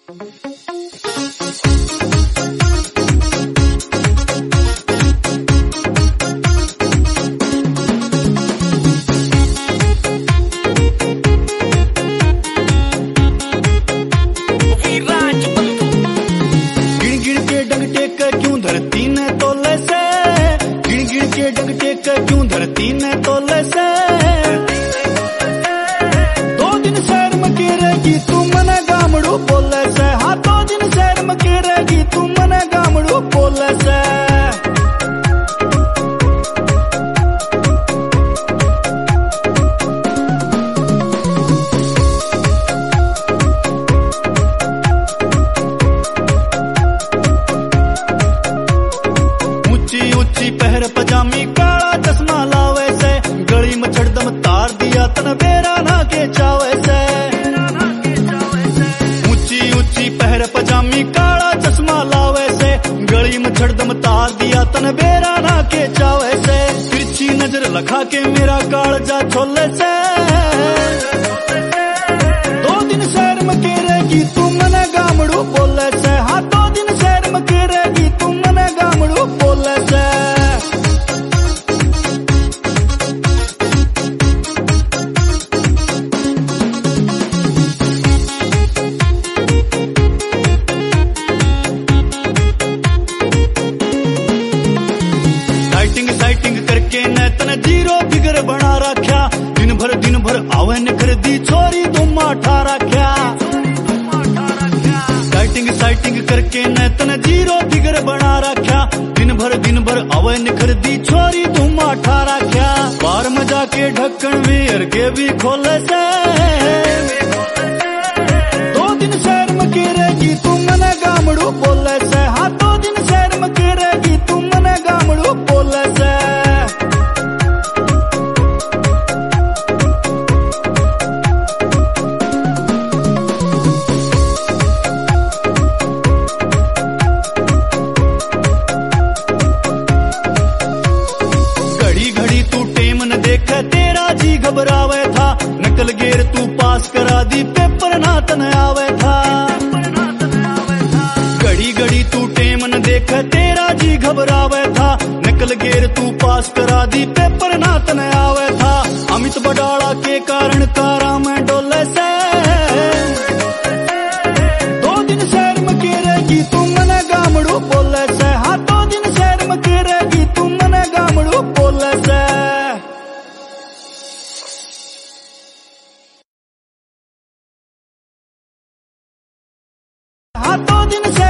धरती ने तोले से गिण गिण के डग टेक क्यों धरती ने तोले से 2 दिन शहर में की रहेगी तू मने गामड़ू बोले से। हाँ 2 दिन शहर में की रहेगी तू मने गामड़ू बोले से। ऊंची पहर पजामी काला चश्मा लावे से गली में छड़दम तार दिया तन बेरा ना के चावे से। ऊंची पहर पजामी काला चश्मा लावे से गली में छड़दम तार दिया तन बेरा ना के चावे से। तिरछी नजर लखा के मेरा कालजा छोले से 2 दिन शहर में के रहेगी तू मने गामड़ू बोले से। हाँ 2 दिन शहर में के रहेगी तू मने गामड़ू बोले से। साइटिंग करके न तन जीरो फिगर बना रखा। दिन भर आवे निखरदी छोरी तुम ठा रखा। साइटिंग करके न तन जीरो फिगर बना रखा। दिन भर आवे निखरदी छोरी तुम ठा रखा। बार में जाके ढक्कन वेर के भी खोले से 2 दिन शहर में के रहेगी तू मने गामड़ू बोले से। हाँ 2 दिन शहर में के रहेगी तू मने गामड़ू बोले से। घड़ी तू टेम न देख तेरा जी घबरावे था। नकल गेर तू पास करा दी पेपर ना तन आवे था। घड़ी तू टेम न देख तेरा जी घबरावे था। नकल गेर तू पास करा दी पेपर ना तन आवे था। अमित बडाड़ा के कारण कारा में डोले से 2 दिन शहर में के रहेगी तू मने गामड़ू बोले से। हाँ 2 दिन शहर में के रहेगी तू मने गामड़ू बोले से। हाँ 2 दिन